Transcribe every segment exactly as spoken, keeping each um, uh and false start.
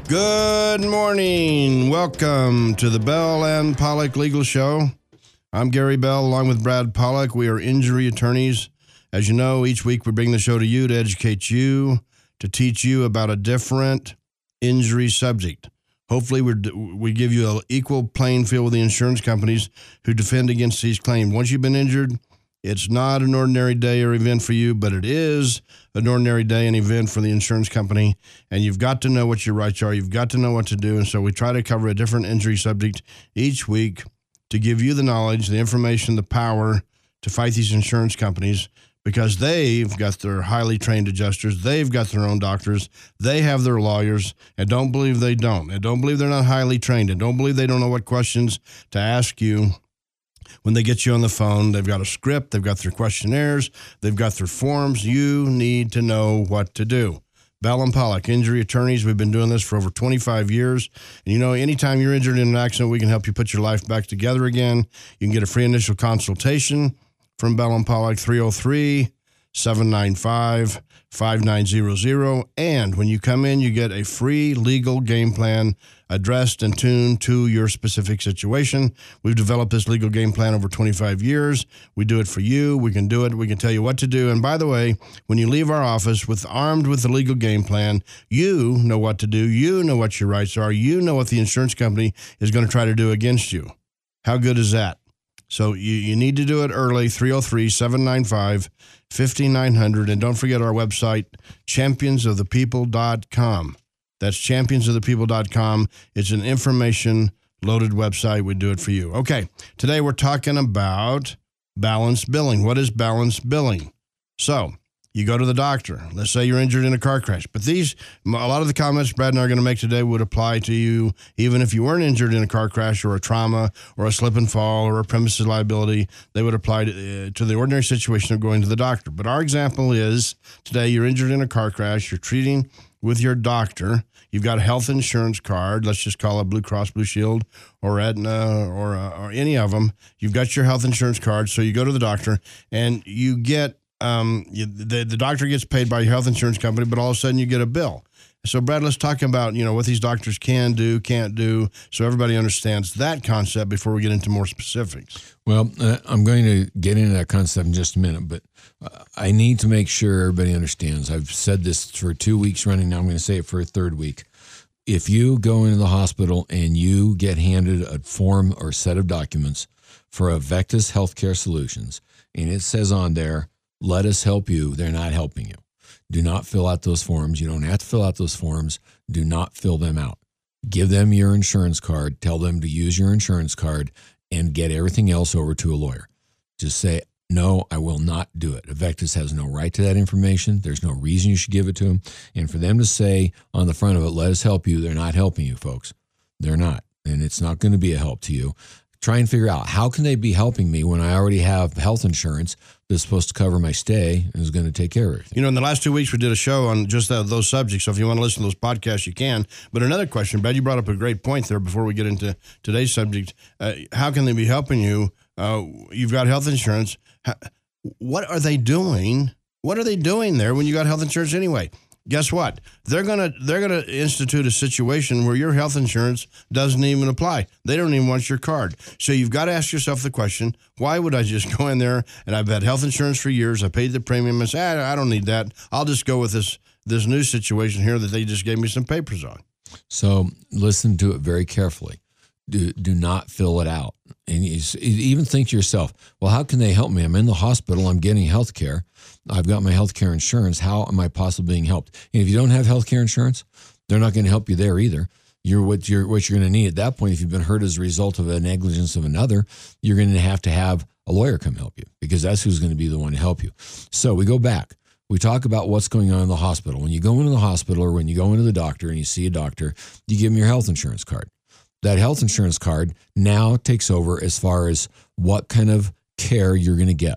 Good morning. Welcome to the Bell and Pollock Legal Show. I'm Gary Bell along with Brad Pollock. We are injury attorneys. As you know, each week we bring the show to you to educate you, to teach you about a different injury subject. Hopefully we we give you an equal playing field with the insurance companies who defend against these claims. Once you've been injured, it's not an ordinary day or event for you, but it is an ordinary day and event for the insurance company, and you've got to know what your rights are. You've got to know what to do, and so we try to cover a different injury subject each week to give you the knowledge, the information, the power to fight these insurance companies because they've got their highly trained adjusters. They've got their own doctors. They have their lawyers, and don't believe they don't. And don't believe they're not highly trained, and don't believe they don't know what questions to ask you. When they get you on the phone, they've got a script, they've got their questionnaires, they've got their forms. You need to know what to do. Bell and Pollock, injury attorneys. We've been doing this for over twenty-five years. And you know, anytime you're injured in an accident, we can help you put your life back together again. You can get a free initial consultation from Bell and Pollock, three oh three, seven nine five, five nine zero zero. And when you come in, you get a free legal game plan addressed and tuned to your specific situation. We've developed this legal game plan over twenty-five years. We do it for you. We can do it. We can tell you what to do. And by the way, when you leave our office with armed with the legal game plan, you know what to do. You know what your rights are. You know what the insurance company is going to try to do against you. How good is that? So you, you need to do it early, three oh three, seven nine five, five nine zero zero. And don't forget our website, champions of the people dot com. That's champions of the people dot com. It's an information-loaded website. We do it for you. Okay, today we're talking about balanced billing. What is balanced billing? So you go to the doctor. Let's say you're injured in a car crash. But these, a lot of the comments Brad and I are going to make today would apply to you even if you weren't injured in a car crash or a trauma or a slip and fall or a premises liability. They would apply to, uh, to the ordinary situation of going to the doctor. But our example is today you're injured in a car crash. You're treating with your doctor. You've got a health insurance card. Let's just call it Blue Cross Blue Shield or Aetna or, uh, or any of them. You've got your health insurance card. So you go to the doctor and you get Um, you, the, the doctor gets paid by your health insurance company, but all of a sudden you get a bill. So, Brad, let's talk about, you know, what these doctors can do, can't do, so everybody understands that concept before we get into more specifics. Well, uh, I'm going to get into that concept in just a minute, but uh, I need to make sure everybody understands. I've said this for two weeks running now. I'm going to say it for a third week. If you go into the hospital and you get handed a form or set of documents for Avectus Healthcare Solutions, and it says on there, let us help you, they're not helping you. Do not fill out those forms. You don't have to fill out those forms. Do not fill them out. Give them your insurance card. Tell them to use your insurance card and get everything else over to a lawyer. Just say, no, I will not do it. Avectus has no right to that information. There's no reason you should give it to them. And for them to say on the front of it, let us help you, they're not helping you, folks. They're not. And it's not going to be a help to you. Try and figure out, how can they be helping me when I already have health insurance that's supposed to cover my stay and is going to take care of everything? You know, in the last two weeks, we did a show on just that, those subjects. So if you want to listen to those podcasts, you can. But another question, Brad, you brought up a great point there before we get into today's subject. Uh, how can they be helping you? Uh, you've got health insurance. How, what are they doing? What are they doing there when you got health insurance anyway? Guess what? They're gonna they're gonna institute a situation where your health insurance doesn't even apply. They don't even want your card. So you've got to ask yourself the question: why would I just go in there and I've had health insurance for years? I paid the premium and say, ah, I don't need that. I'll just go with this this new situation here that they just gave me some papers on. So listen to it very carefully. Do do not fill it out. And you even think to yourself, well, how can they help me? I'm in the hospital. I'm getting health care. I've got my health care insurance. How am I possibly being helped? And if you don't have health care insurance, they're not going to help you there either. You're what you're what you're going to need at that point. If you've been hurt as a result of a negligence of another, you're going to have to have a lawyer come help you, because that's who's going to be the one to help you. So we go back. We talk about what's going on in the hospital. When you go into the hospital or when you go into the doctor and you see a doctor, you give them your health insurance card. That health insurance card now takes over as far as what kind of care you're going to get.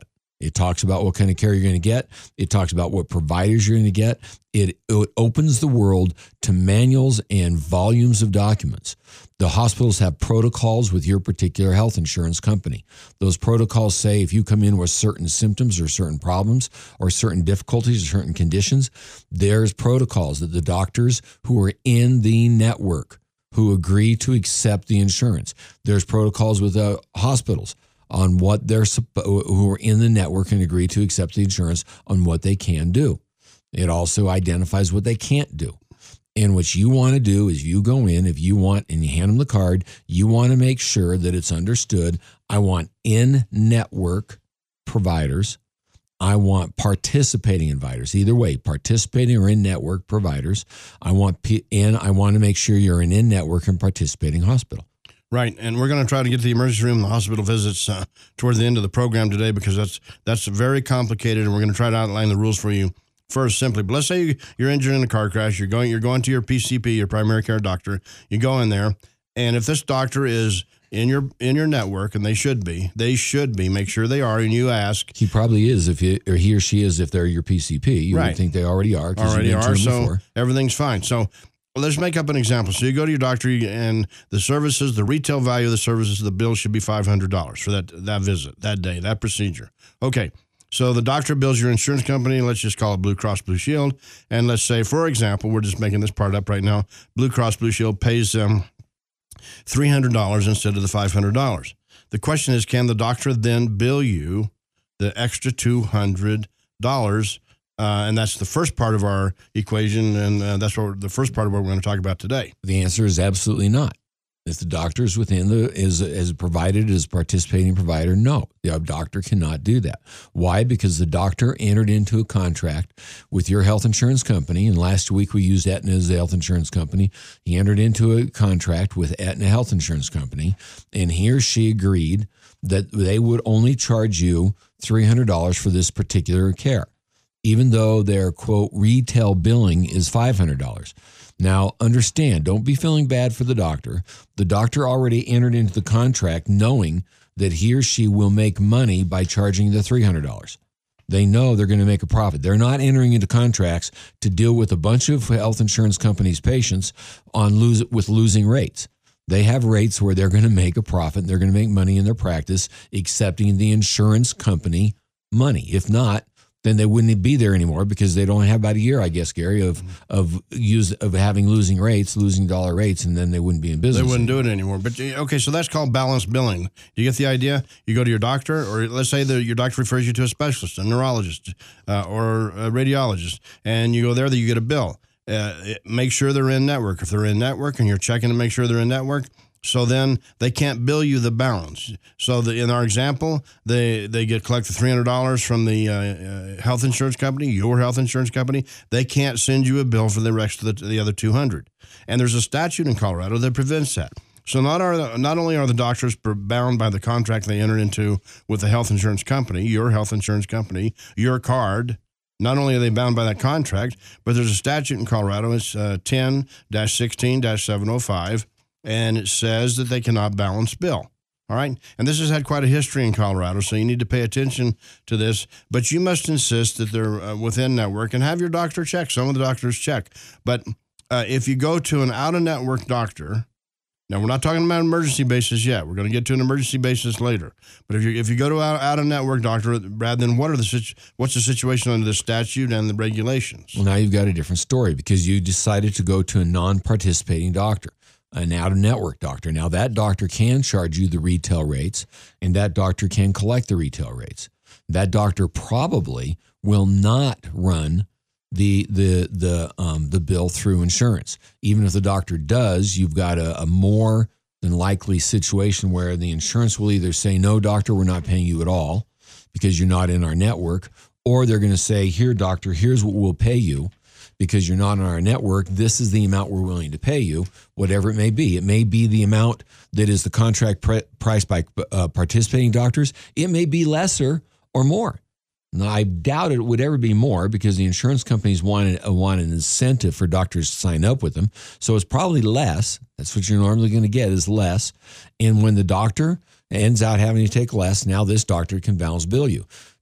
It talks about what kind of care you're going to get. It talks about what providers you're going to get. It, it opens the world to manuals and volumes of documents. The hospitals have protocols with your particular health insurance company. Those protocols say if you come in with certain symptoms or certain problems or certain difficulties or certain conditions, there's protocols that the doctors who are in the network who agree to accept the insurance. There's protocols with uh, hospitals on what they're who are in the network and agree to accept the insurance on what they can do. It also identifies what they can't do. And what you want to do is you go in, if you want, and you hand them the card, you want to make sure that it's understood. I want in-network providers. I want participating providers. Either way, participating or in-network providers. I want P- and I want to make sure you're an in-network and participating hospital. Right, and we're going to try to get to the emergency room and the hospital visits uh, towards the end of the program today because that's that's very complicated, and we're going to try to outline the rules for you first simply. But let's say you're injured in a car crash. You're going you're going to your P C P, your primary care doctor. You go in there, and if this doctor is in your in your network, and they should be, they should be. Make sure they are, and you ask. He probably is if you, or he or she is if they're your P C P. You right. would think they already are. Already you've been are. to them So before. Everything's fine. So. Well, let's make up an example. So you go to your doctor, and the services, the retail value of the services, the bill should be five hundred dollars for that that visit, that day, that procedure. Okay, so the doctor bills your insurance company. Let's just call it Blue Cross Blue Shield. And let's say, for example, we're just making this part up right now, Blue Cross Blue Shield pays them three hundred dollars instead of the five hundred dollars. The question is, can the doctor then bill you the extra two hundred dollars? Uh, and that's the first part of our equation, and uh, that's what the first part of what we're going to talk about today. The answer is absolutely not. If the doctor is within the is is provided as a participating provider, no, the doctor cannot do that. Why? Because the doctor entered into a contract with your health insurance company, and last week we used Aetna as the health insurance company. He entered into a contract with Aetna Health Insurance Company, and he or she agreed that they would only charge you three hundred dollars for this particular care, even though their, quote, retail billing is five hundred dollars. Now, understand, don't be feeling bad for the doctor. The doctor already entered into the contract knowing that he or she will make money by charging the three hundred dollars. They know they're going to make a profit. They're not entering into contracts to deal with a bunch of health insurance companies' patients on lose with losing rates. They have rates where they're going to make a profit and they're going to make money in their practice, accepting the insurance company money. If not, then they wouldn't be there anymore because they'd only have about a year, I guess, Gary, of of use of having losing rates, losing dollar rates, and then they wouldn't be in business. They wouldn't anymore. do it anymore. But okay, so that's called balanced billing. Do you get the idea? You go to your doctor, or let's say that your doctor refers you to a specialist, a neurologist, uh, or a radiologist, and you go there, that you get a bill. Uh, make sure they're in network. If they're in network, and you're checking to make sure they're in network. So then they can't bill you the balance. So the, in our example, they they get collected three hundred dollars from the uh, uh, health insurance company, your health insurance company. They can't send you a bill for the rest of the, the other two hundred dollars. And there's a statute in Colorado that prevents that. So not are not only are the doctors bound by the contract they entered into with the health insurance company, your health insurance company, your card. Not only are they bound by that contract, but there's a statute in Colorado. It's uh, ten dash sixteen dash seven oh five. And it says that they cannot balance bill. All right. And this has had quite a history in Colorado, so you need to pay attention to this. But you must insist that they're uh, within network and have your doctor check. Some of the doctors check. But uh, if you go to an out-of-network doctor, now we're not talking about emergency basis yet. We're going to get to an emergency basis later. But if you if you go to an out-of-network doctor, Brad, then what are the situ- what's the situation under the statute and the regulations? Well, now you've got a different story because you decided to go to a non-participating doctor, an out-of-network doctor. Now, that doctor can charge you the retail rates, and that doctor can collect the retail rates. That doctor probably will not run the the the um, the bill through insurance. Even if the doctor does, you've got a, a more than likely situation where the insurance will either say, no, doctor, we're not paying you at all because you're not in our network, or they're going to say, here, doctor, here's what we'll pay you. Because you're not on our network, this is the amount we're willing to pay you, whatever it may be. It may be the amount that is the contract pre- price by uh, participating doctors. It may be lesser or more. Now, I doubt it would ever be more because the insurance companies want, a, want an incentive for doctors to sign up with them. So it's probably less. That's what you're normally going to get is less. And when the doctor ends out having to take less, now this doctor can balance bill you.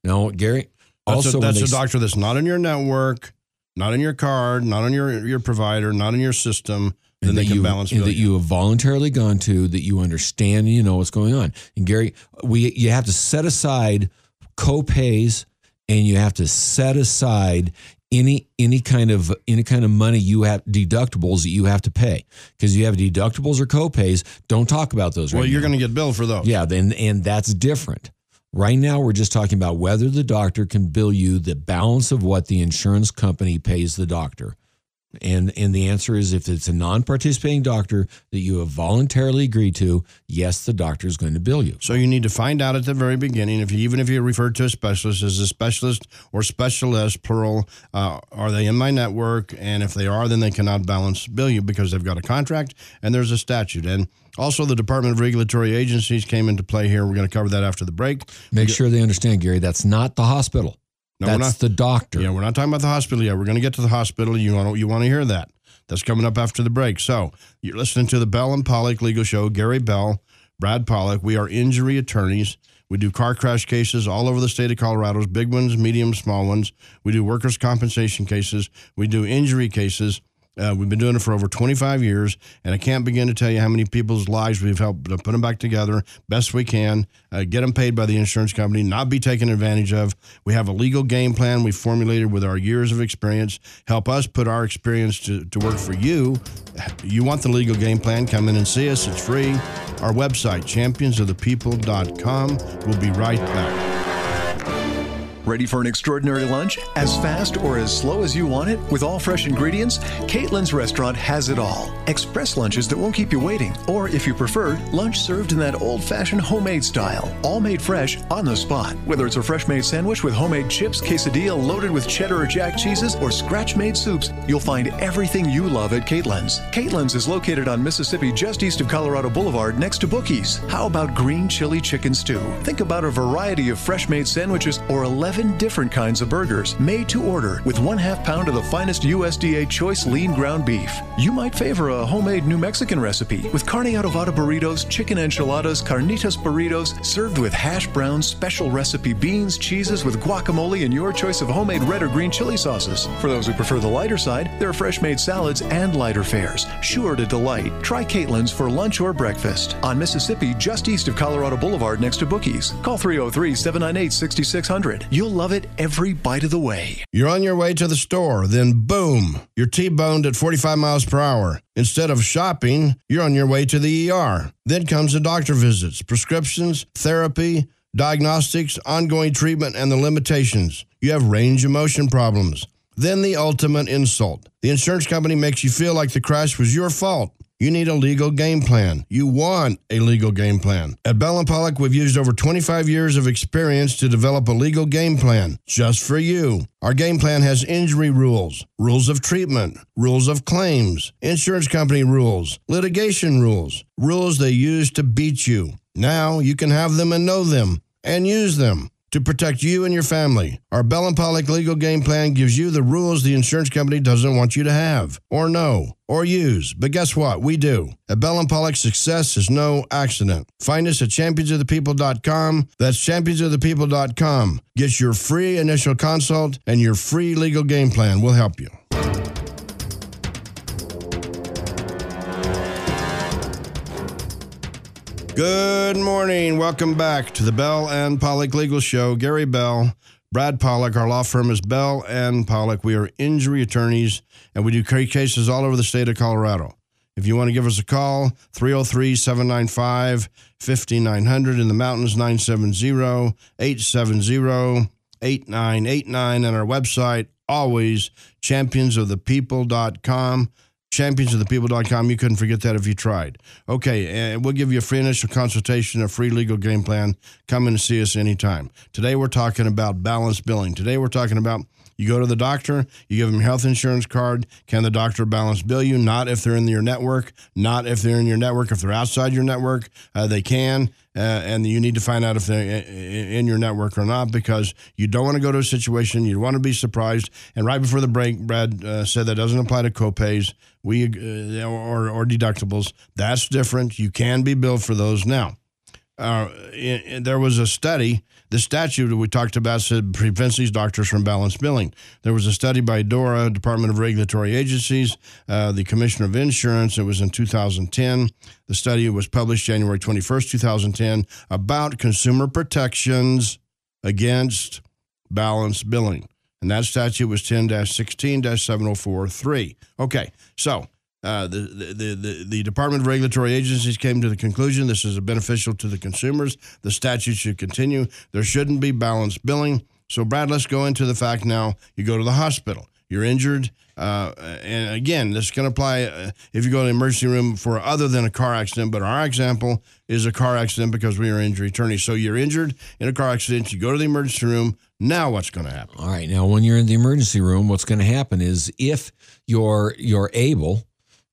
No, Gary. That's Also, a, that's when a they, doctor that's not in your network, not in your card, not on your, your provider, not in your system. Then they that can you, balance and bill that you. you have voluntarily gone to, that you understand and you know what's going on. And Gary, we you have to set aside co-pays, and you have to set aside any any kind of any kind of money you have, deductibles that you have to pay, because you have deductibles or co-pays. Don't talk about those. Well, right you're now. going to get billed for those. Yeah, then and that's different. Right now, we're just talking about whether the doctor can bill you the balance of what the insurance company pays the doctor. And and the answer is, if it's a non-participating doctor that you have voluntarily agreed to, yes, the doctor is going to bill you. So you need to find out at the very beginning, if you, even if you're referred to a specialist, is a specialist or specialist, plural, uh, are they in my network? And if they are, then they cannot balance bill you because they've got a contract and there's a statute. And also the Department of Regulatory Agencies came into play here. We're going to cover that after the break. Make sure they understand, Gary, that's not the hospital. No, that's we're not, the doctor. Yeah, we're not talking about the hospital yet. We're going to get to the hospital. You want to, you want to hear that. That's coming up after the break. So you're listening to the Bell and Pollock Legal Show. Gary Bell, Brad Pollock. We are injury attorneys. We do car crash cases all over the state of Colorado, big ones, medium, small ones. We do workers' compensation cases. We do injury cases. Uh, we've been doing it for over twenty-five years, and I can't begin to tell you how many people's lives we've helped to put them back together best we can, uh, get them paid by the insurance company, not be taken advantage of. We have a legal game plan we formulated with our years of experience. Help us put our experience to, to work for you. You want the legal game plan, come in and see us. It's free. Our website, champions of the people dot com. We'll be right back. Ready for an extraordinary lunch? As fast or as slow as you want it? With all fresh ingredients? Caitlin's Restaurant has it all. Express lunches that won't keep you waiting. Or if you prefer, lunch served in that old-fashioned homemade style. All made fresh on the spot. Whether it's a fresh-made sandwich with homemade chips, quesadilla loaded with cheddar or jack cheeses, or scratch-made soups, you'll find everything you love at Caitlin's. Caitlin's is located on Mississippi just east of Colorado Boulevard next to Bookies. How about green chili chicken stew? Think about a variety of fresh-made sandwiches or eleven different kinds of burgers made to order with one half pound of the finest U S D A choice lean ground beef. You might favor a homemade New Mexican recipe with carne adobada burritos, chicken enchiladas, carnitas burritos, served with hash browns, special recipe beans, cheeses with guacamole, and your choice of homemade red or green chili sauces. For those who prefer the lighter side, there are fresh made salads and lighter fares, sure to delight. Try Caitlin's for lunch or breakfast on Mississippi, just east of Colorado Boulevard next to Bookies. Call three oh three, seven nine eight, six six zero zero. You'll love it every bite of the way. You're on your way to the store, then boom, you're T-boned at forty-five miles per hour. Instead of shopping, you're on your way to the E R. Then comes the doctor visits, prescriptions, therapy, diagnostics, ongoing treatment, and the limitations. You have range of motion problems. Then the ultimate insult. The insurance company makes you feel like the crash was your fault. You need a legal game plan. You want a legal game plan. At Bell and Pollock, we've used over twenty-five years of experience to develop a legal game plan just for you. Our game plan has injury rules, rules of treatment, rules of claims, insurance company rules, litigation rules, rules they use to beat you. Now you can have them and know them and use them to protect you and your family. Our Bell and Pollock legal game plan gives you the rules the insurance company doesn't want you to have, or know, or use. But guess what? We do. At Bell and Pollock, success is no accident. Find us at champions of the people dot com. That's champions of the people dot com. Get your free initial consult and your free legal game plan. We'll help you. Good morning. Welcome back to the Bell and Pollock Legal Show. Gary Bell, Brad Pollock. Our law firm is Bell and Pollock. We are injury attorneys, and we do cases all over the state of Colorado. If you want to give us a call, three oh three, seven nine five, five nine zero zero. In the mountains, nine seven zero, eight seven zero, eight nine eight nine. And our website, always champions of the people dot com. champions of the people dot com. You couldn't forget that if you tried. Okay, and we'll give you a free initial consultation, a free legal game plan. Come in and see us anytime. Today we're talking about balanced billing. Today we're talking about you go to the doctor, you give them a health insurance card. Can the doctor balance bill you? Not if they're in your network. Not if they're in your network. If they're outside your network, uh, they can. Uh, and you need to find out if they're in your network or not, because you don't want to go to a situation, you want to be surprised. And right before the break, Brad uh, said that doesn't apply to copays we, uh, or, or deductibles. That's different. You can be billed for those. Now, uh, in, in, there was a study. The statute that we talked about said prevents these doctors from balanced billing. There was a study by DORA, Department of Regulatory Agencies, uh, the Commissioner of Insurance. It was in two thousand ten. The study was published January twenty-first, two thousand ten, about consumer protections against balanced billing. And that statute was ten sixteen seven oh four three. Okay, so uh, the, the, the, the Department of Regulatory Agencies came to the conclusion this is beneficial to the consumers. The statute should continue. There shouldn't be balanced billing. So, Brad, let's go into the fact now. You go to the hospital. You're injured. Uh, and, again, this is going to apply uh, if you go to the emergency room for other than a car accident. But our example is a car accident because we are injury attorneys. So you're injured in a car accident. You go to the emergency room. Now what's going to happen? All right. Now, when you're in the emergency room, what's going to happen is if you're you're able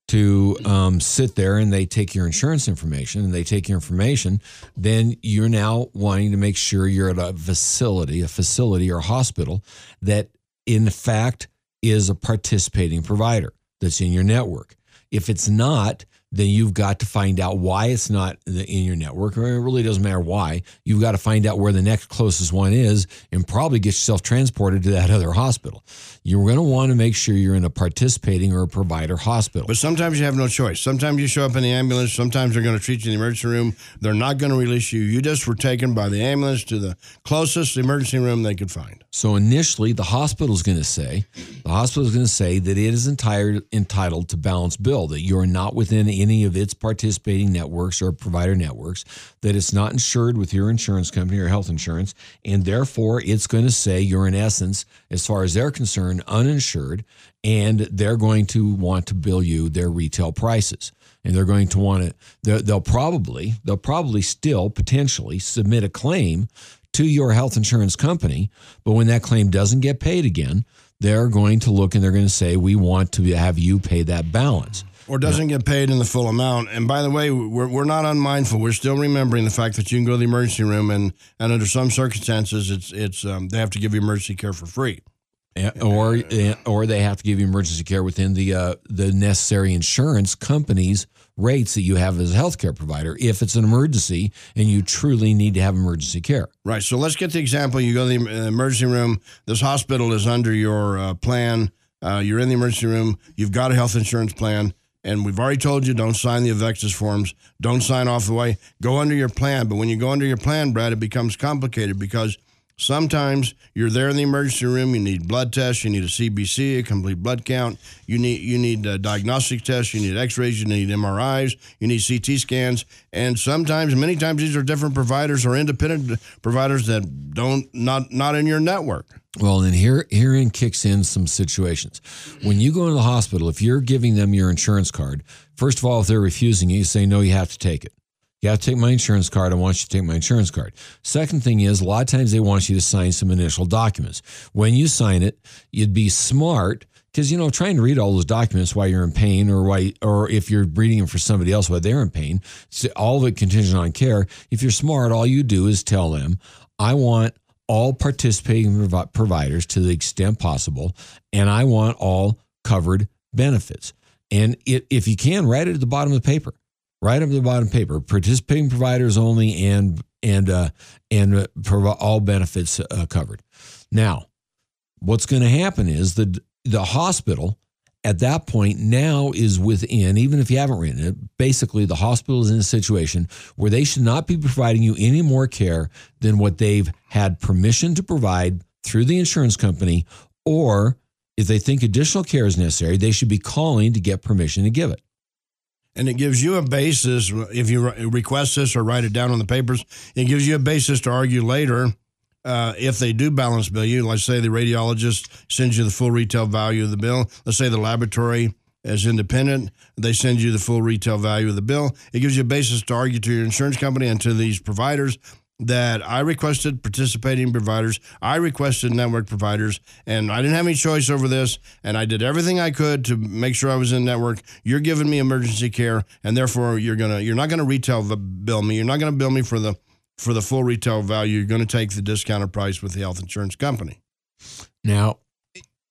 to um, sit there and they take your insurance information and they take your information, then you're now wanting to make sure you're at a facility, a facility or hospital that, in fact, is a participating provider that's in your network. If it's not, then you've got to find out why it's not in your network. Or it really doesn't matter why. You've got to find out where the next closest one is and probably get yourself transported to that other hospital. You're going to want to make sure you're in a participating or a provider hospital. But sometimes you have no choice. Sometimes you show up in the ambulance. Sometimes they're going to treat you in the emergency room. They're not going to release you. You just were taken by the ambulance to the closest emergency room they could find. So initially, the hospital is going to say, the hospital is going to say that it is entire, entitled to balance bill, that you're not within any of its participating networks or provider networks, that it's not insured with your insurance company or health insurance, and therefore it's going to say you're in essence, as far as they're concerned, uninsured, and they're going to want to bill you their retail prices. And they're going to want to, they'll probably, they'll probably still potentially submit a claim to your health insurance company, but when that claim doesn't get paid again, they're going to look and they're going to say, we want to have you pay that balance. Or doesn't get paid in the full amount. And by the way, we're we're not unmindful. We're still remembering the fact that you can go to the emergency room and, and under some circumstances, it's it's um, they have to give you emergency care for free. Or or they have to give you emergency care within the uh, the necessary insurance company's rates that you have as a healthcare provider if it's an emergency and you truly need to have emergency care. Right. So let's get the example. You go to the emergency room. This hospital is under your uh, plan. Uh, you're in the emergency room. You've got a health insurance plan. And we've already told you, don't sign the Avexis forms. Don't sign off the way. Go under your plan. But when you go under your plan, Brad, it becomes complicated because sometimes you're there in the emergency room. You need blood tests. You need a C B C, a complete blood count. You need you need uh, diagnostic tests. You need X-rays. You need M R Is. You need C T scans. And sometimes, many times, these are different providers or independent providers that don't not not in your network. Well, and here herein kicks in some situations. When you go into the hospital, if you're giving them your insurance card, first of all, if they're refusing you, you say, no, you have to take it. You have to take my insurance card. I want you to take my insurance card. Second thing is, a lot of times they want you to sign some initial documents. When you sign it, you'd be smart because, you know, trying to read all those documents while you're in pain or why, or if you're reading them for somebody else while they're in pain, all of it contingent on care. If you're smart, all you do is tell them, I want all participating providers to the extent possible, and I want all covered benefits. And it, if you can, write it at the bottom of the paper. Right up at the bottom of the paper, participating providers only and and uh, and uh, all benefits uh, covered. Now, what's going to happen is the the hospital at that point now is within, even if you haven't written it, basically the hospital is in a situation where they should not be providing you any more care than what they've had permission to provide through the insurance company, or if they think additional care is necessary, they should be calling to get permission to give it. And it gives you a basis, if you request this or write it down on the papers, it gives you a basis to argue later uh, if they do balance bill you. Let's say the radiologist sends you the full retail value of the bill. Let's say the laboratory is independent. They send you the full retail value of the bill. It gives you a basis to argue to your insurance company and to these providers that I requested participating providers, I requested network providers, and I didn't have any choice over this, and I did everything I could to make sure I was in network. You're giving me emergency care, and therefore you're gonna you're not gonna retail bill me. You're not gonna bill me for the for the full retail value. You're gonna take the discounted price with the health insurance company. Now,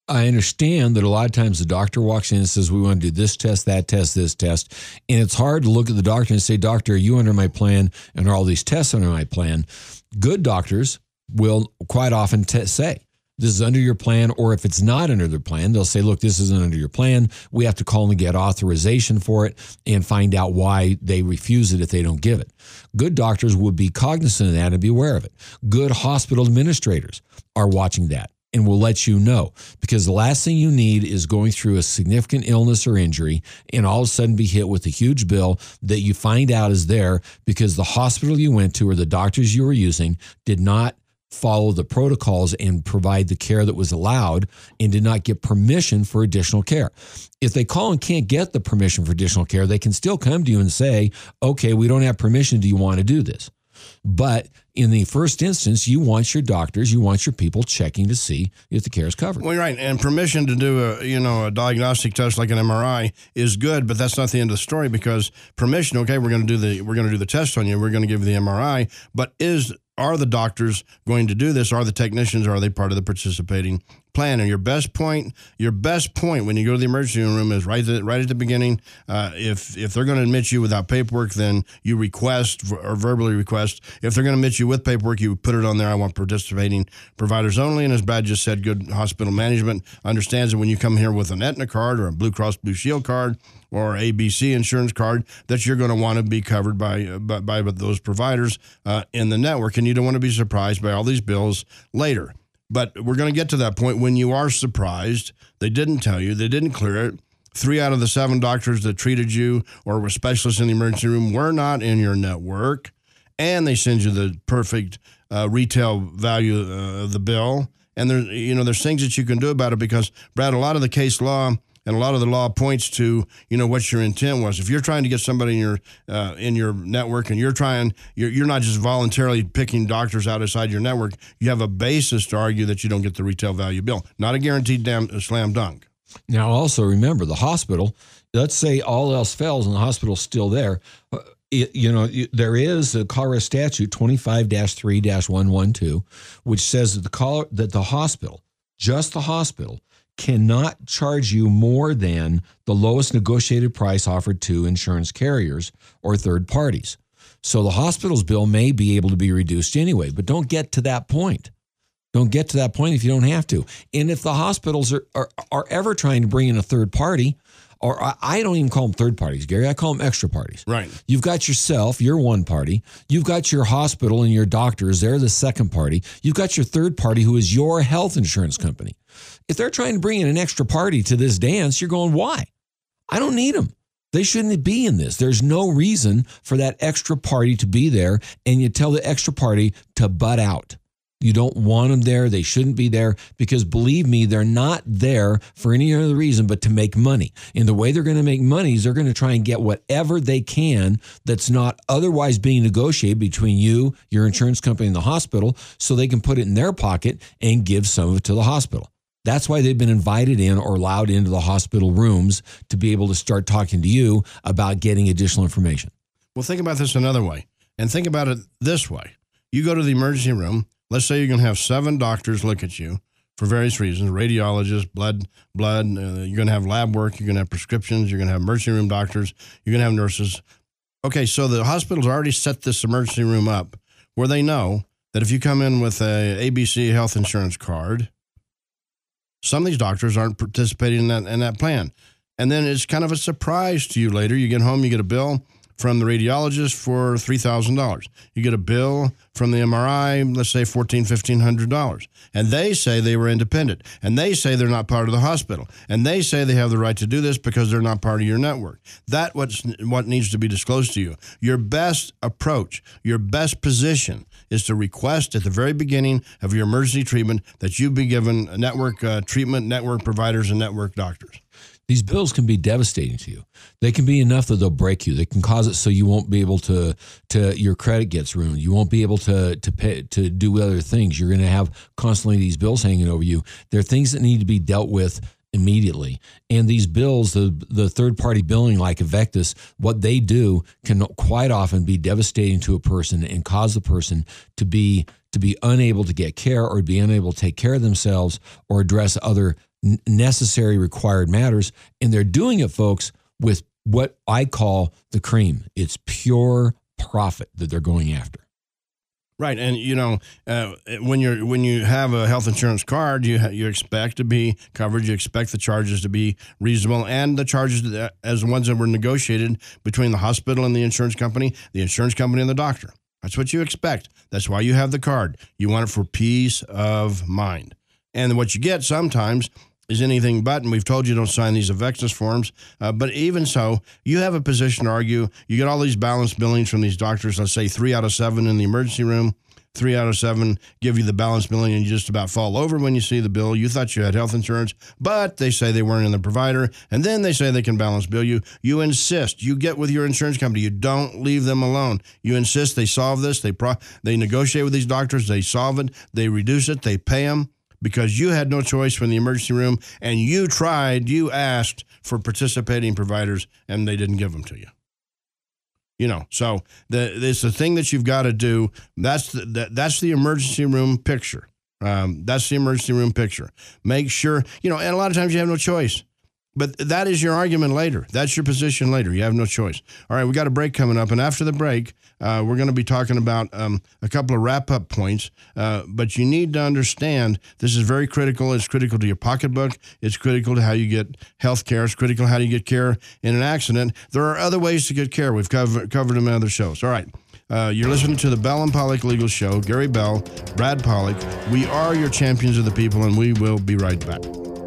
I understand that a lot of times the doctor walks in and says, we want to do this test, that test, this test. And it's hard to look at the doctor and say, doctor, are you under my plan? And are all these tests under my plan? Good doctors will quite often t- say, this is under your plan, or if it's not under their plan, they'll say, look, this isn't under your plan. We have to call and get authorization for it and find out why they refuse it if they don't give it. Good doctors would be cognizant of that and be aware of it. Good hospital administrators are watching that and will let you know, because the last thing you need is going through a significant illness or injury and all of a sudden be hit with a huge bill that you find out is there because the hospital you went to or the doctors you were using did not follow the protocols and provide the care that was allowed and did not get permission for additional care. If they call and can't get the permission for additional care, they can still come to you and say, okay, we don't have permission. Do you want to do this? But in the first instance, you want your doctors, you want your people checking to see if the care is covered. Well, you're right. And permission to do a, you know, a diagnostic test like an M R I is good, but that's not the end of the story, because permission, okay, we're going to do the, we're going to do the test on you. We're going to give you the M R I, but is, are the doctors going to do this? Are the technicians, are they part of the participating plan? And your best point, your best point when you go to the emergency room is right at, right at the beginning. Uh, if if they're going to admit you without paperwork, then you request or verbally request. If they're going to admit you with paperwork, you put it on there. I want participating providers only. And as Brad just said, good hospital management understands that when you come here with an Aetna card or a Blue Cross Blue Shield card or A B C insurance card, that you're going to want to be covered by uh, by, by those providers uh, in the network, and you don't want to be surprised by all these bills later. But we're going to get to that point when you are surprised. They didn't tell you. They didn't clear it. Three out of the seven doctors that treated you or were specialists in the emergency room were not in your network, and they send you the perfect uh, retail value uh, of the bill. And there, you know, there's things that you can do about it because, Brad, a lot of the case law and a lot of the law points to, you know, what your intent was. If you're trying to get somebody in your uh, in your network and you're trying, you're, you're not just voluntarily picking doctors outside your network, you have a basis to argue that you don't get the retail value bill. Not a guaranteed damn slam dunk. Now, also remember the hospital, let's say all else fails and the hospital's still there. Uh, It, you know, there is a Colorado statute twenty-five dash three dash one twelve, which says that the call, that the hospital, just the hospital, cannot charge you more than the lowest negotiated price offered to insurance carriers or third parties. So the hospital's bill may be able to be reduced anyway, but don't get to that point. Don't get to that point if you don't have to. And if the hospitals are are, are ever trying to bring in a third party, or I don't even call them third parties, Gary. I call them extra parties. Right. You've got yourself, you're one party. You've got your hospital and your doctors, they're the second party. You've got your third party, who is your health insurance company. If they're trying to bring in an extra party to this dance, you're going, why? I don't need them. They shouldn't be in this. There's no reason for that extra party to be there, and you tell the extra party to butt out. You don't want them there. They shouldn't be there because, believe me, they're not there for any other reason but to make money. And the way they're going to make money is they're going to try and get whatever they can that's not otherwise being negotiated between you, your insurance company, and the hospital, so they can put it in their pocket and give some of it to the hospital. That's why they've been invited in or allowed into the hospital rooms to be able to start talking to you about getting additional information. Well, think about this another way, and think about it this way. You go to the emergency room. Let's say you're going to have seven doctors look at you for various reasons, radiologists, blood, blood. Uh, you're going to have lab work. You're going to have prescriptions. You're going to have emergency room doctors. You're going to have nurses. Okay, so the hospital's already set this emergency room up where they know that if you come in with a A B C health insurance card, some of these doctors aren't participating in that, in that plan. And then it's kind of a surprise to you later. You get home, you get a bill from the radiologist for three thousand dollars. You get a bill from the M R I, let's say fourteen hundred dollars, fifteen hundred dollars. And they say they were independent. And they say they're not part of the hospital. And they say they have the right to do this because they're not part of your network. That's what's, what needs to be disclosed to you. Your best approach, your best position is to request at the very beginning of your emergency treatment that you be given a network uh, treatment, network providers, and network doctors. These bills can be devastating to you. They can be enough that they'll break you. They can cause it so you won't be able to, to your credit gets ruined. You won't be able to to pay, to do other things. You're going to have constantly these bills hanging over you. There are things that need to be dealt with immediately. And these bills, the the third-party billing like Evectus, what they do can quite often be devastating to a person and cause the person to be to be unable to get care or be unable to take care of themselves or address other n- necessary, required matters. And they're doing it, folks, with what I call the cream. It's pure profit that they're going after. Right, and you know, uh, when you're when you have a health insurance card, you ha- you expect to be covered. You expect the charges to be reasonable, and the charges that, as the ones that were negotiated between the hospital and the insurance company, the insurance company and the doctor. That's what you expect. That's why you have the card. You want it for peace of mind. And what you get sometimes is anything but, and we've told you don't sign these Avexis forms, uh, but even so, you have a position to argue. You get all these balanced billings from these doctors, let's say three out of seven in the emergency room, three out of seven give you the balanced billing, and you just about fall over when you see the bill. You thought you had health insurance, but they say they weren't in the provider, and then they say they can balance bill you. You insist. You get with your insurance company. You don't leave them alone. You insist they solve this. They pro- they negotiate with these doctors. They solve it. They reduce it. They pay them. Because you had no choice from the emergency room, and you tried, you asked for participating providers, and they didn't give them to you. You know, so the, it's the thing that you've got to do. That's the, that, that's the emergency room picture. Um, that's the emergency room picture. Make sure, you know, and a lot of times you have no choice. But that is your argument later. That's your position later. You have no choice. All right, we got a break coming up, and after the break, uh, we're going to be talking about um, a couple of wrap-up points. Uh, but you need to understand this is very critical. It's critical to your pocketbook. It's critical to how you get health care. It's critical to how you get care in an accident. There are other ways to get care. We've covered, covered them in other shows. All right. Uh, you're listening to the Bell and Pollock Legal Show. Gary Bell, Brad Pollock. We are your champions of the people, and we will be right back.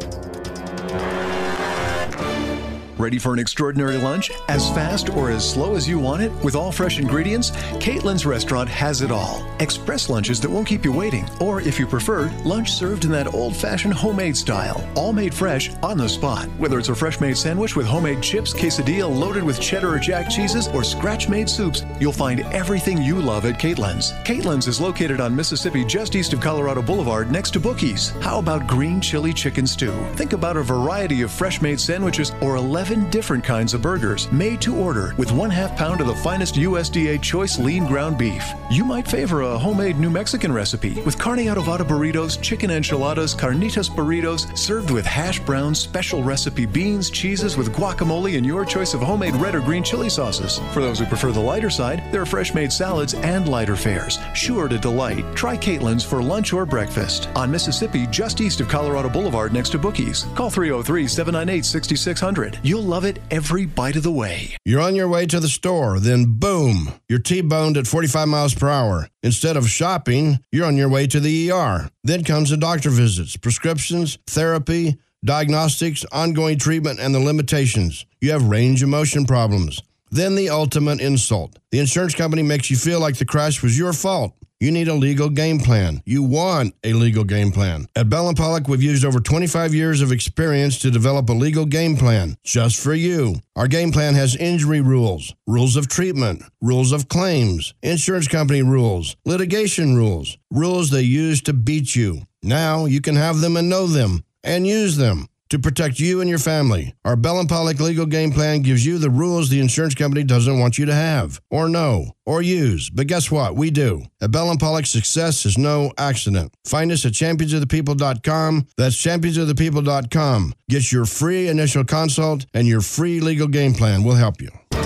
Ready for an extraordinary lunch? As fast or as slow as you want it? With all fresh ingredients? Caitlin's Restaurant has it all. Express lunches that won't keep you waiting. Or if you prefer, lunch served in that old-fashioned homemade style. All made fresh on the spot. Whether it's a fresh-made sandwich with homemade chips, quesadilla loaded with cheddar or jack cheeses, or scratch-made soups, you'll find everything you love at Caitlin's. Caitlin's is located on Mississippi just east of Colorado Boulevard next to Bookies. How about green chili chicken stew? Think about a variety of fresh-made sandwiches or eleven different kinds of burgers made to order with one half pound of the finest U S D A choice lean ground beef. You might favor a homemade New Mexican recipe with carne adobada burritos, chicken enchiladas, carnitas burritos, served with hash browns, special recipe beans, cheeses with guacamole, and your choice of homemade red or green chili sauces. For those who prefer the lighter side, there are fresh made salads and lighter fares, sure to delight. Try Caitlin's for lunch or breakfast on Mississippi, just east of Colorado Boulevard next to Bookies. Call three oh three, seven nine eight, six six zero zero. You'll love it every bite of the way. You're on your way to the store, then boom, you're T-boned at forty-five miles per hour. Instead of shopping, you're on your way to the E R. Then comes the doctor visits, prescriptions, therapy, diagnostics, ongoing treatment, and the limitations. You have range of motion problems. Then the ultimate insult. The insurance company makes you feel like the crash was your fault. You need a legal game plan. You want a legal game plan. At Bell and Pollock, we've used over twenty-five years of experience to develop a legal game plan just for you. Our game plan has injury rules, rules of treatment, rules of claims, insurance company rules, litigation rules, rules they use to beat you. Now you can have them and know them and use them to protect you and your family. Our Bell and Pollock legal game plan gives you the rules the insurance company doesn't want you to have, or know, or use. But guess what? We do. At Bell and Pollock, success is no accident. Find us at champions of the people dot com. That's champions of the people dot com. Get your free initial consult and your free legal game plan. We'll help you.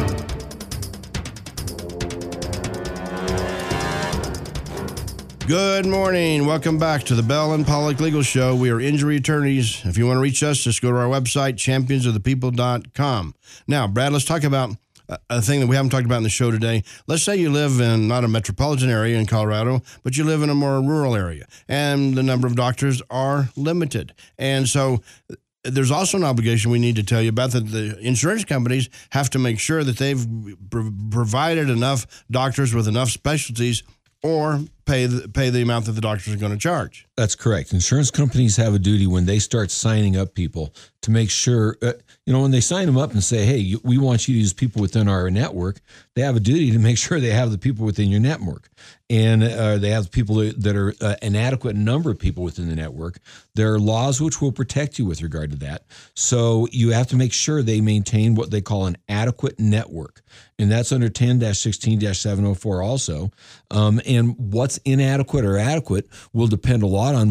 Good morning. Welcome back to the Bell and Pollock Legal Show. We are injury attorneys. If you want to reach us, just go to our website, champions of the people dot com. Now, Brad, let's talk about a thing that we haven't talked about in the show today. Let's say you live in not a metropolitan area in Colorado, but you live in a more rural area, and the number of doctors are limited. And so there's also an obligation we need to tell you about, that the insurance companies have to make sure that they've pro- provided enough doctors with enough specialties, or pay the, pay the amount that the doctors are going to charge. That's correct. Insurance companies have a duty when they start signing up people to make sure, uh, you know, when they sign them up and say, hey, you, we want you to use people within our network, they have a duty to make sure they have the people within your network. And uh, they have people that are uh, an adequate number of people within the network. There are laws which will protect you with regard to that. So you have to make sure they maintain what they call an adequate network. And that's under ten dash sixteen dash seven oh four also. Um, and what's inadequate or adequate will depend a lot on what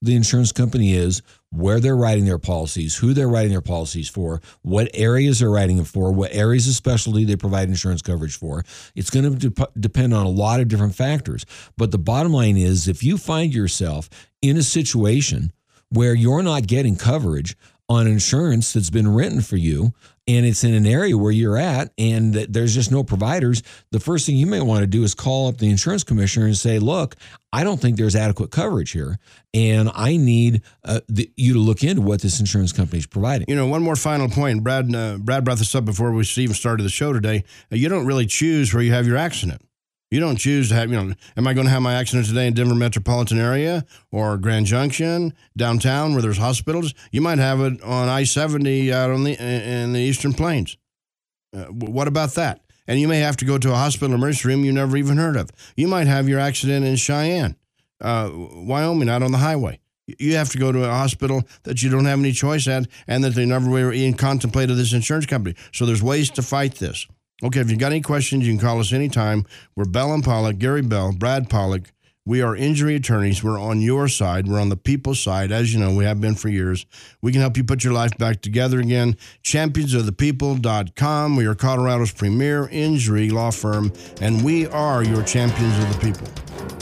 the insurance company is, where they're writing their policies, who they're writing their policies for, what areas they're writing them for, what areas of specialty they provide insurance coverage for. It's going to de- depend on a lot of different factors. But the bottom line is, if you find yourself in a situation where you're not getting coverage on insurance that's been written for you, and it's in an area where you're at and there's just no providers, the first thing you may want to do is call up the insurance commissioner and say, look, I don't think there's adequate coverage here, and I need uh, the, you to look into what this insurance company is providing. You know, one more final point. Brad, uh, Brad brought this up before we even started the show today. Uh, you don't really choose where you have your accident. You don't choose to have, you know, am I going to have my accident today in Denver metropolitan area or Grand Junction, downtown where there's hospitals? You might have it on I seventy out on the in the Eastern Plains. Uh, what about that? And you may have to go to a hospital emergency room you never even heard of. You might have your accident in Cheyenne, uh, Wyoming, out on the highway. You have to go to a hospital that you don't have any choice at and that they never even contemplated this insurance company. So there's ways to fight this. Okay, if you got any questions, you can call us anytime. We're Bell and Pollock, Gary Bell, Brad Pollock. We are injury attorneys. We're on your side. We're on the people's side. As you know, we have been for years. We can help you put your life back together again. champions of the people dot com. We are Colorado's premier injury law firm, and we are your champions of the people.